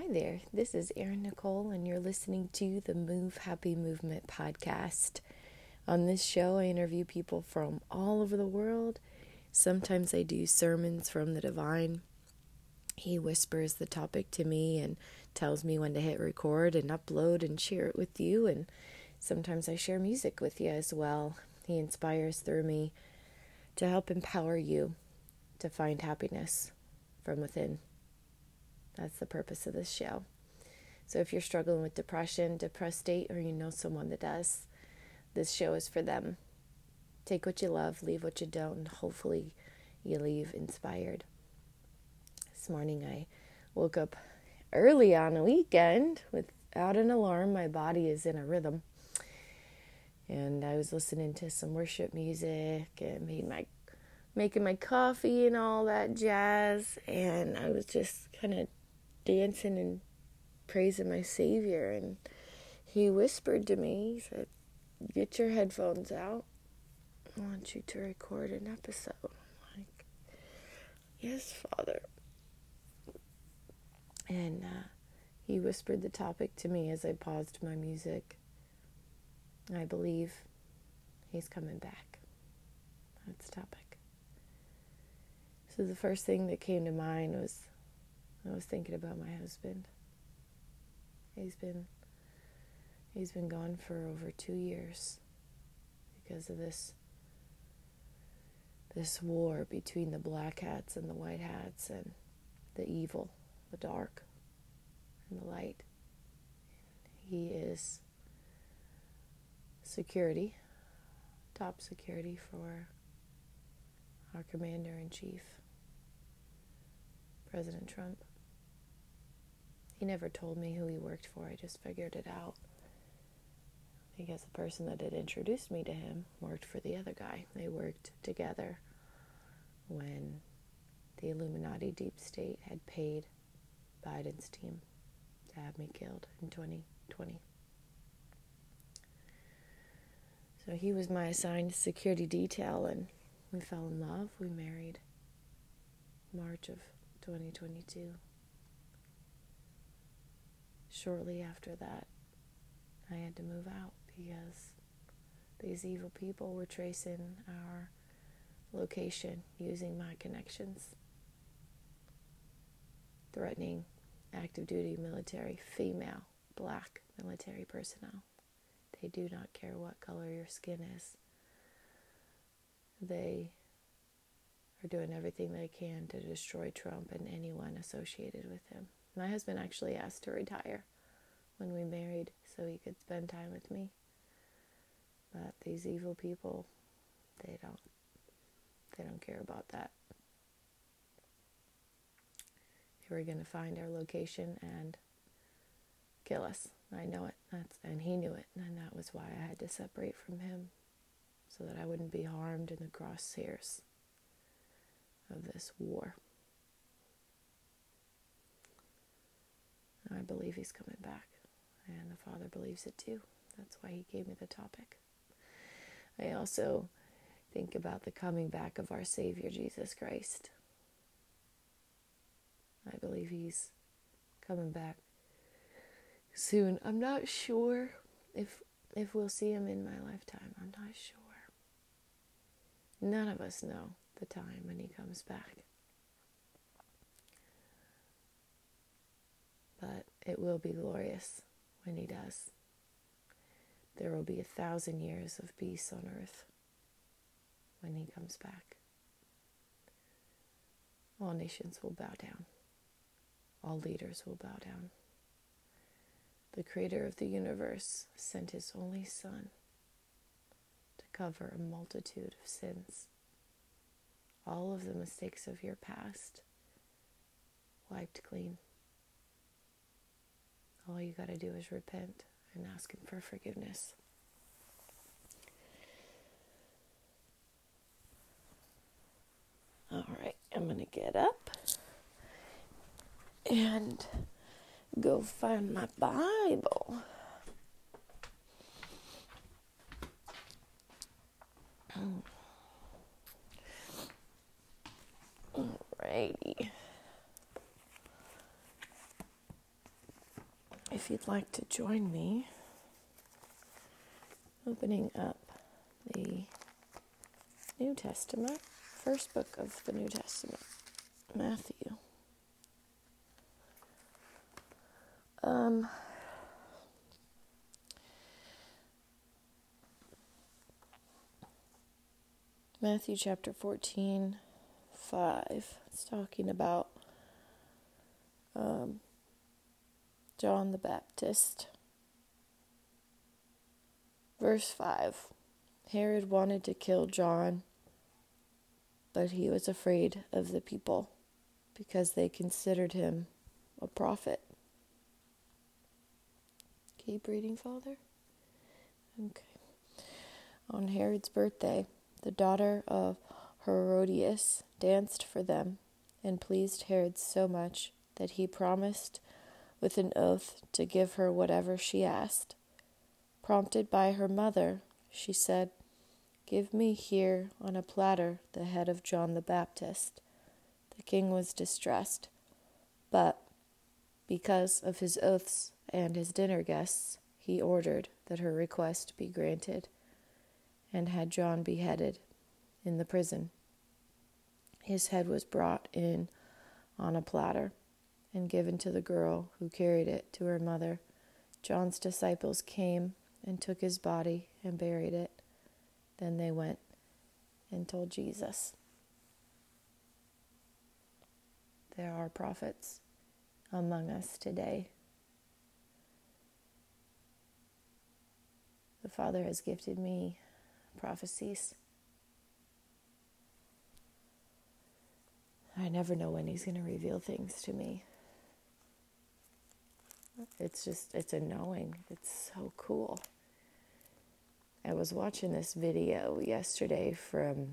there, this is Erin Nicole, and you're listening to the Move Happy Movement podcast. On this show, I interview people from all over the world. Sometimes I do sermons from the divine. He whispers the topic to me and tells me when to hit record and upload and share it with you. And sometimes I share music with you as well. He inspires through me to help empower you to find happiness from within. That's the purpose of this show. So if you're struggling with depression, depressed state, or you know someone that does, this show is for them. Take what you love, leave what you don't, and hopefully you leave inspired. This morning I woke up early on a weekend without an alarm. My body is in a rhythm. And I was listening to some worship music and making my coffee and all that jazz. And I was just kind of dancing and praising my Savior, and he whispered to me, he said, "Get your headphones out. I want you to record an episode." I'm like, "Yes, Father." And he whispered the topic to me as I paused my music. I believe he's coming back. That's the topic. So the first thing that came to mind was I was thinking about my husband. He's been gone for over 2 years because of this war between the black hats and the white hats, and the evil, the dark, and the light. He is security, top security for our Commander-in-Chief, President Trump. He never told me who he worked for. I just figured it out. Because the person that had introduced me to him worked for the other guy. They worked together when the Illuminati deep state had paid Biden's team to have me killed in 2020. So he was my assigned security detail, and we fell in love. We married March of 2022. Shortly after that, I had to move out because these evil people were tracing our location using my connections, threatening active duty military, female, black military personnel. They do not care what color your skin is. They are doing everything they can to destroy Trump and anyone associated with him. My husband actually asked to retire when we married so he could spend time with me. But these evil people, they don't care about that. They were going to find our location and kill us. I know it. And he knew it. And that was why I had to separate from him, so that I wouldn't be harmed in the crosshairs of this war. I believe he's coming back, and the Father believes it too. That's why he gave me the topic. I also think about the coming back of our Savior, Jesus Christ. I believe he's coming back soon. I'm not sure if we'll see him in my lifetime. I'm not sure. None of us know the time when he comes back. But it will be glorious when he does. There will be 1,000 years of peace on earth when he comes back. All nations will bow down. All leaders will bow down. The creator of the universe sent his only Son to cover a multitude of sins. All of the mistakes of your past wiped clean. All you got to do is repent and ask him for forgiveness. All right, I'm going to get up and go find my Bible. Alrighty. if you'd like to join me, opening up the New Testament, first book of the New Testament, Matthew. Matthew chapter 14, 5. It's talking about John the Baptist. Verse 5. Herod wanted to kill John, but he was afraid of the people because they considered him a prophet. Keep reading, Father. Okay. On Herod's birthday, the daughter of Herodias danced for them and pleased Herod so much that he promised with an oath to give her whatever she asked. Prompted by her mother, she said, "Give me here on a platter the head of John the Baptist." The king was distressed, but because of his oaths and his dinner guests, he ordered that her request be granted, and had John beheaded in the prison. His head was brought in on a platter and given to the girl who carried it to her mother. John's disciples came and took his body and buried it. Then they went and told Jesus. There are prophets among us today. The Father has gifted me prophecies. I never know when he's going to reveal things to me. It's a knowing. It's so cool. I was watching this video yesterday from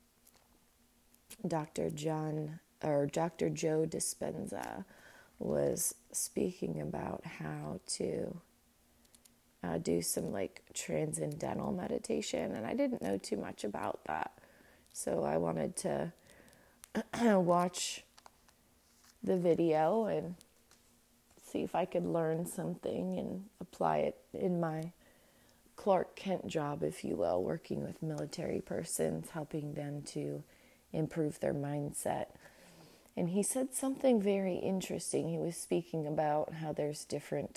Dr. Joe Dispenza was speaking about how to do some transcendental meditation, and I didn't know too much about that, so I wanted to watch the video and see if I could learn something and apply it in my Clark Kent job, if you will, working with military persons, helping them to improve their mindset. And he said something very interesting. He was speaking about how there's different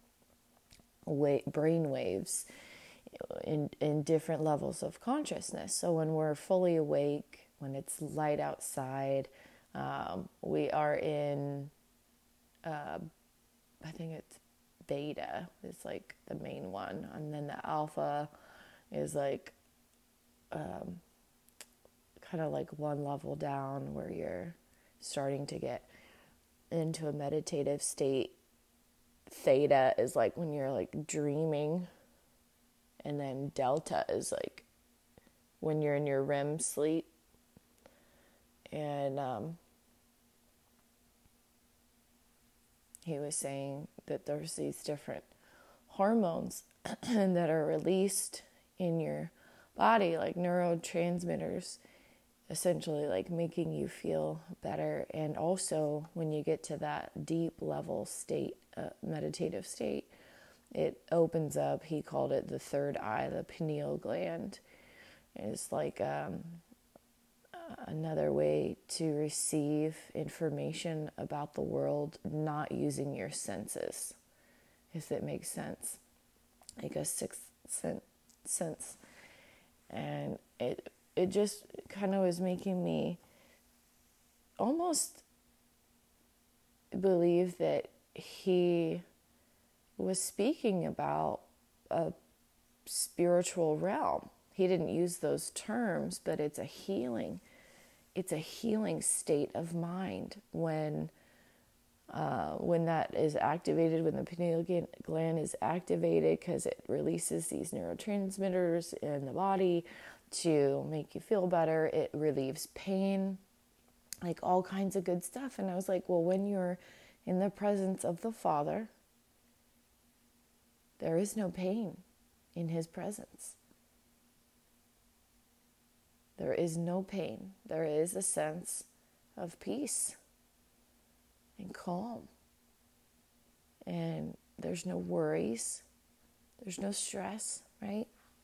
brain waves in different levels of consciousness. So when we're fully awake, when it's light outside, we are in, I think it's beta is like the main one. And then the alpha is kind of like one level down where you're starting to get into a meditative state. Theta is like when you're dreaming, and then delta is when you're in your REM sleep. And he was saying that there's these different hormones that are released in your body, like neurotransmitters, essentially making you feel better. And also when you get to that deep level state, meditative state, it opens up, he called it the third eye, the pineal gland. It's another way to receive information about the world, not using your senses, if it makes sense, like a sixth sense. And it just kind of was making me almost believe that he was speaking about a spiritual realm. He didn't use those terms, but it's a healing state of mind when that is activated, when the pineal gland is activated, because it releases these neurotransmitters in the body to make you feel better. It relieves pain, all kinds of good stuff. And I was like, well, when you're in the presence of the Father, there is no pain in his presence. There is no pain. There is a sense of peace and calm. And There's no worries. There's no stress, right?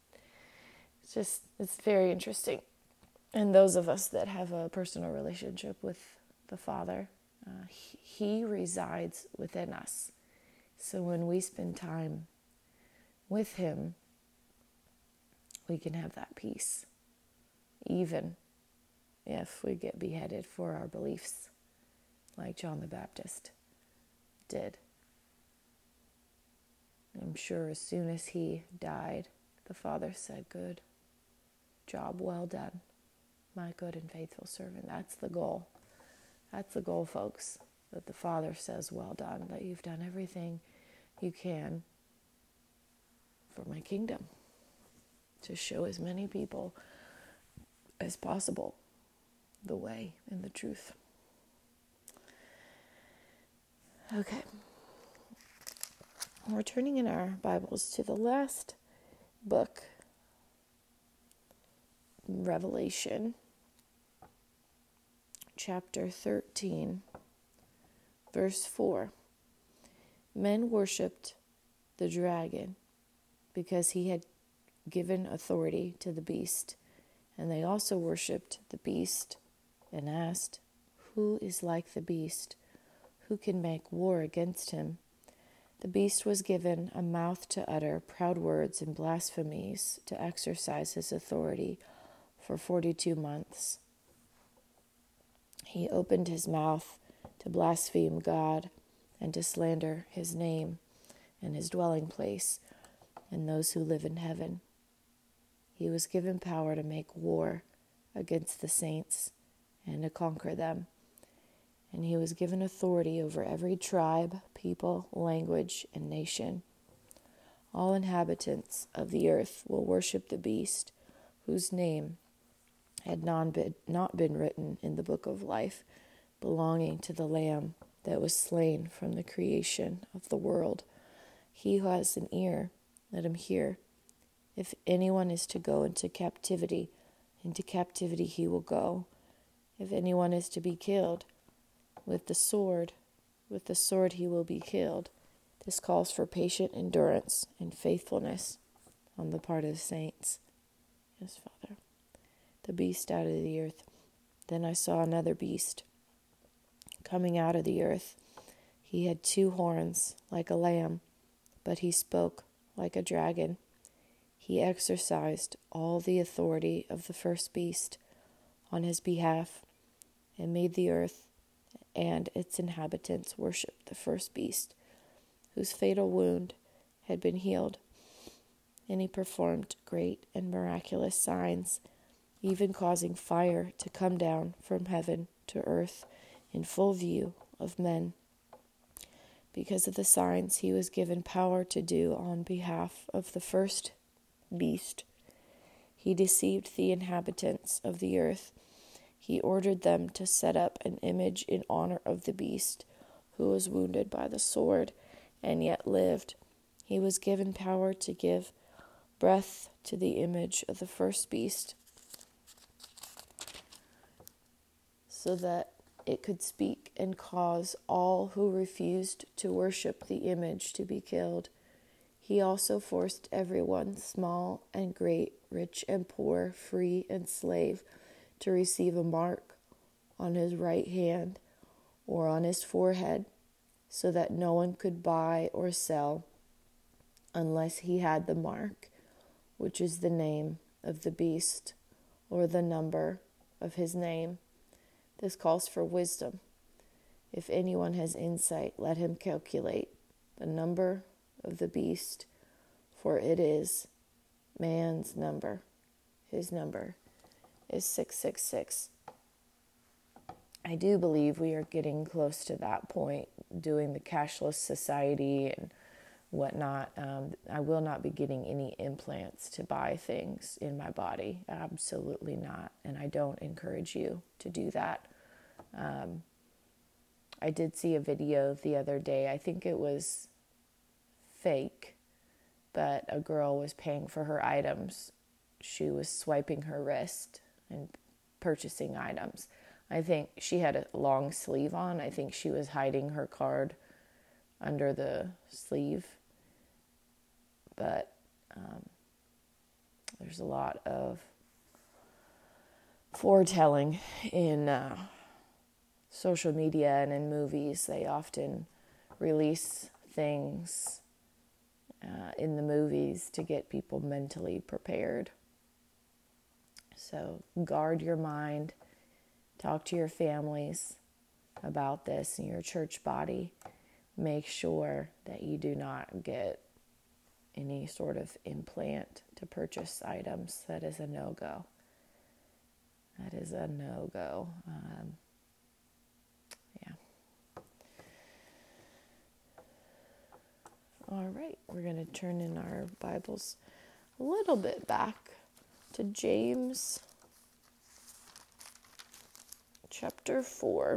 It's very interesting. And those of us that have a personal relationship with the Father, He resides within us. So when we spend time with Him, we can have that peace, even if we get beheaded for our beliefs, like John the Baptist did. I'm sure as soon as he died, the Father said, "Good job, well done, my good and faithful servant." That's the goal. That's the goal, folks, that the Father says, "Well done," that you've done everything you can for my kingdom, to show as many people as possible the way and the truth. Okay. We're turning in our Bibles to the last book, Revelation, chapter 13, verse 4. Men worshipped the dragon because he had given authority to the beast, and they also worshipped the beast and asked, "Who is like the beast? Who can make war against him?" The beast was given a mouth to utter proud words and blasphemies, to exercise his authority for 42 months. He opened his mouth to blaspheme God and to slander his name and his dwelling place and those who live in heaven. He was given power to make war against the saints and to conquer them. And he was given authority over every tribe, people, language, and nation. All inhabitants of the earth will worship the beast, whose name had not been written in the book of life, belonging to the Lamb that was slain from the creation of the world. He who has an ear, let him hear. If anyone is to go into captivity he will go. If anyone is to be killed, with the sword he will be killed. This calls for patient endurance and faithfulness on the part of the saints. Yes, Father. The beast out of the earth. Then I saw another beast coming out of the earth. He had 2 horns like a lamb, but he spoke like a dragon. He exercised all the authority of the first beast on his behalf and made the earth and its inhabitants worship the first beast, whose fatal wound had been healed. And he performed great and miraculous signs, even causing fire to come down from heaven to earth in full view of men. Because of the signs he was given power to do on behalf of the first beast, he deceived the inhabitants of the earth. He ordered them to set up an image in honor of the beast, who was wounded by the sword and yet lived. He was given power to give breath to the image of the first beast, so that it could speak and cause all who refused to worship the image to be killed. He also forced everyone, small and great, rich and poor, free and slave, to receive a mark on his right hand or on his forehead, so that no one could buy or sell unless he had the mark, which is the name of the beast or the number of his name. This calls for wisdom. If anyone has insight, let him calculate the number of the beast, for it is man's number. His number is 666. I do believe we are getting close to that point, doing the cashless society and whatnot. I will not be getting any implants to buy things in my body. Absolutely not. And I don't encourage you to do that. I did see a video the other day. I think it was fake, but a girl was paying for her items. She was swiping her wrist and purchasing items. I think she had a long sleeve on. I think she was hiding her card under the sleeve. But there's a lot of foretelling in social media and in movies. They often release things in the movies to get people mentally prepared. So guard your mind. Talk to your families about this and your church body. Make sure that you do not get any sort of implant to purchase items. That is a no-go. That is a no-go. Yeah. All right, we're going to turn in our Bibles a little bit back to James chapter 4,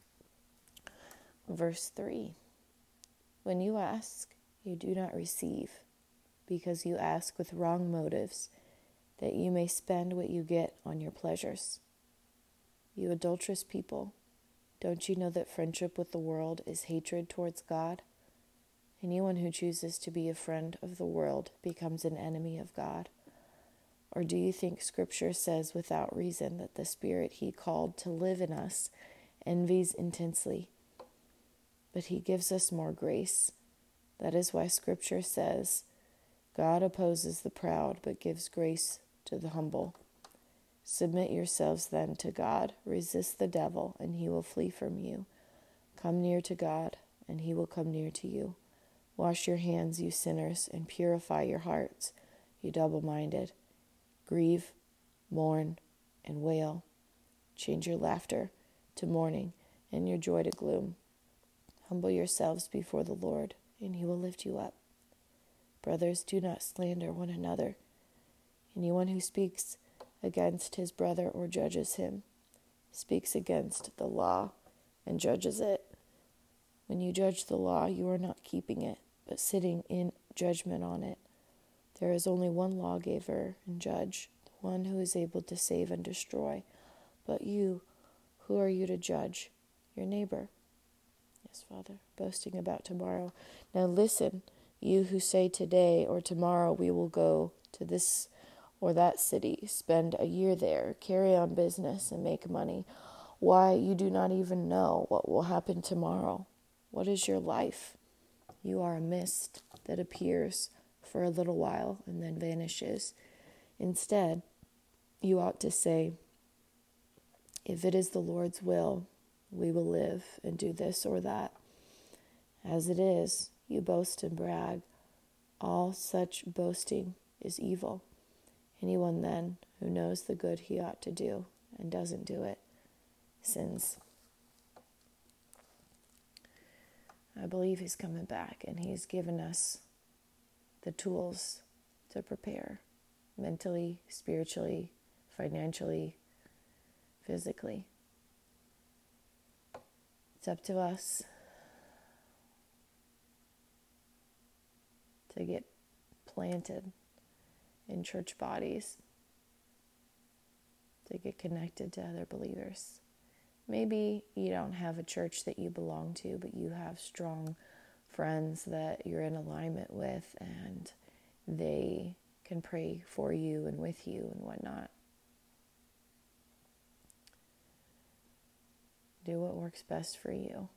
verse 3. When you ask, you do not receive, because you ask with wrong motives, that you may spend what you get on your pleasures. You adulterous people, don't you know that friendship with the world is hatred towards God? Anyone who chooses to be a friend of the world becomes an enemy of God. Or do you think Scripture says without reason that the Spirit He called to live in us envies intensely? But He gives us more grace. That is why Scripture says, God opposes the proud, but gives grace to the humble. Submit yourselves then to God. Resist the devil, and he will flee from you. Come near to God, and he will come near to you. Wash your hands, you sinners, and purify your hearts, you double-minded. Grieve, mourn, and wail. Change your laughter to mourning, and your joy to gloom. Humble yourselves before the Lord, and he will lift you up. Brothers, do not slander one another. Anyone who speaks against his brother or judges him speaks against the law and judges it. When you judge the law, you are not keeping it, but sitting in judgment on it. There is only one lawgiver and judge, the one who is able to save and destroy. But you, who are you to judge? Your neighbor. Yes, Father, boasting about tomorrow. Now listen, you who say today or tomorrow we will go to this or that city, spend a year there, carry on business and make money. Why, you do not even know what will happen tomorrow. What is your life? You are a mist that appears for a little while and then vanishes. Instead, you ought to say, if it is the Lord's will, we will live and do this or that. As it is, you boast and brag. All such boasting is evil. Anyone then who knows the good he ought to do and doesn't do it sins. I believe he's coming back, and he's given us the tools to prepare mentally, spiritually, financially, physically. It's up to us to get planted in church bodies, to get connected to other believers. Maybe you don't have a church that you belong to, but you have strong friends that you're in alignment with, and they can pray for you and with you and whatnot. Do what works best for you.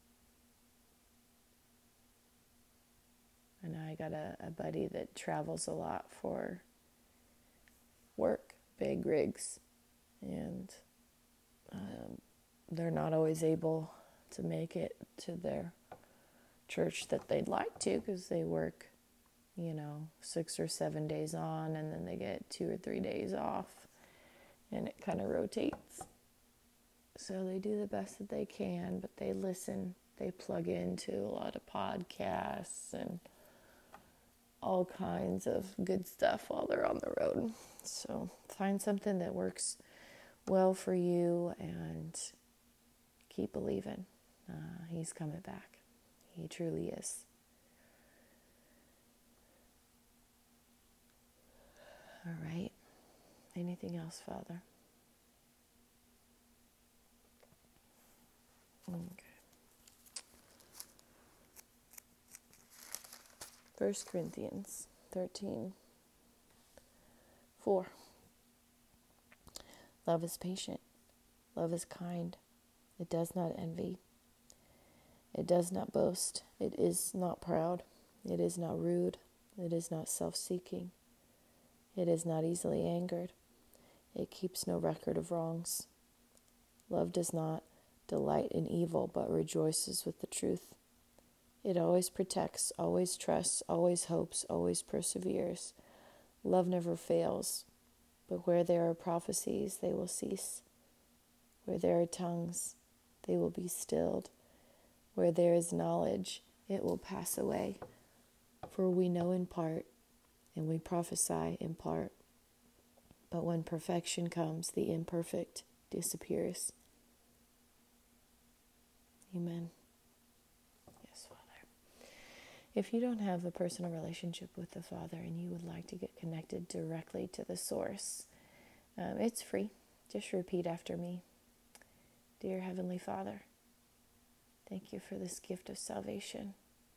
And I got a buddy that travels a lot for work, big rigs, and they're not always able to make it to their church that they'd like to, because they work, 6 or 7 days on, and then they get 2 or 3 days off, and it kind of rotates. So they do the best that they can, but they listen, they plug into a lot of podcasts and all kinds of good stuff while they're on the road. So find something that works well for you and keep believing. He's coming back. He truly is. All right. Anything else, Father? Okay. 1 Corinthians 13:4. Love is patient. Love is kind. It does not envy. It does not boast. It is not proud. It is not rude. It is not self-seeking. It is not easily angered. It keeps no record of wrongs. Love does not delight in evil, but rejoices with the truth. It always protects, always trusts, always hopes, always perseveres. Love never fails, but where there are prophecies, they will cease. Where there are tongues, they will be stilled. Where there is knowledge, it will pass away. For we know in part, and we prophesy in part. But when perfection comes, the imperfect disappears. Amen. Yes, Father. If you don't have a personal relationship with the Father and you would like to get connected directly to the source, it's free. Just repeat after me. Dear Heavenly Father, thank you for this gift of salvation.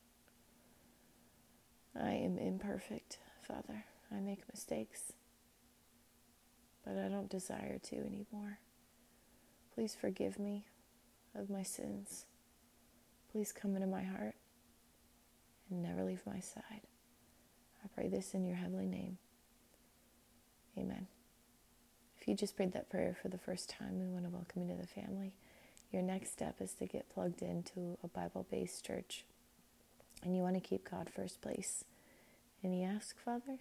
I am imperfect, Father. I make mistakes, but I don't desire to anymore. Please forgive me of my sins. Please come into my heart and never leave my side. I pray this in your heavenly name. Amen. If you just prayed that prayer for the first time, we want to welcome you to the family. Your next step is to get plugged into a Bible-based church. And you want to keep God first place. Any ask, Father?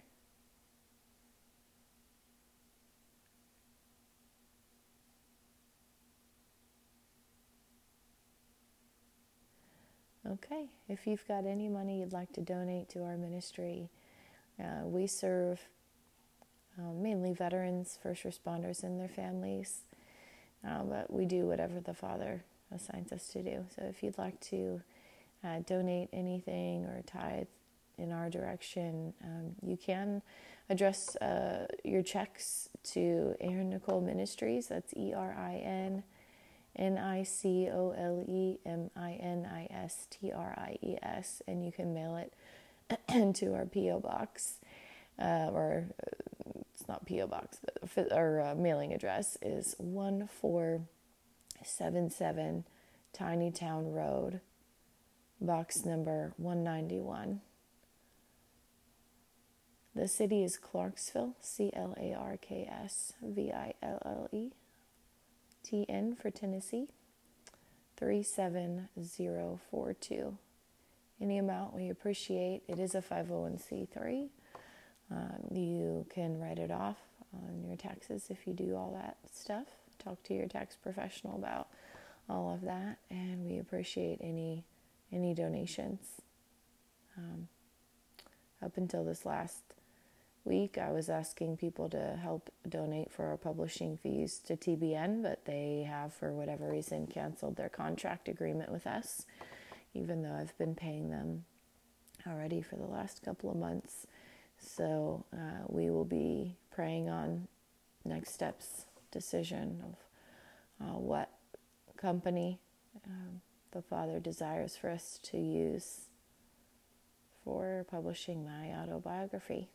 Okay. If you've got any money you'd like to donate to our ministry, we serve mainly veterans, first responders, and their families. But we do whatever the Father assigns us to do. So if you'd like to donate anything or tithe in our direction, you can address your checks to Erin Nicole Ministries. That's ERINNICOLEMINISTRIES, and you can mail it to our P.O. Box, or it's not P.O. Box, but our mailing address is 1477 Tiny Town Road, box number 191. The city is Clarksville, CLARKSVILLE, for Tennessee, 37042. Any amount we appreciate. It is a 501c3. You can write it off on your taxes if you do all that stuff. Talk to your tax professional about all of that, and we appreciate any donations. Up until this last week, I was asking people to help donate for our publishing fees to TBN, but they have, for whatever reason, canceled their contract agreement with us, even though I've been paying them already for the last couple of months. So we will be praying on next steps decision of what company the Father desires for us to use for publishing my autobiography.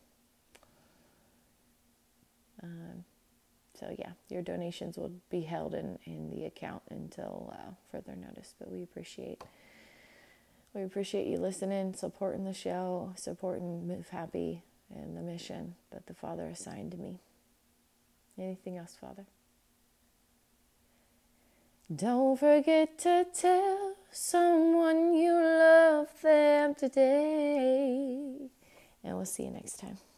So yeah, your donations will be held in the account until further notice. But we appreciate you listening, supporting the show, supporting Move Happy and the mission that the Father assigned to me. Anything else, Father? Don't forget to tell someone you love them today. And we'll see you next time.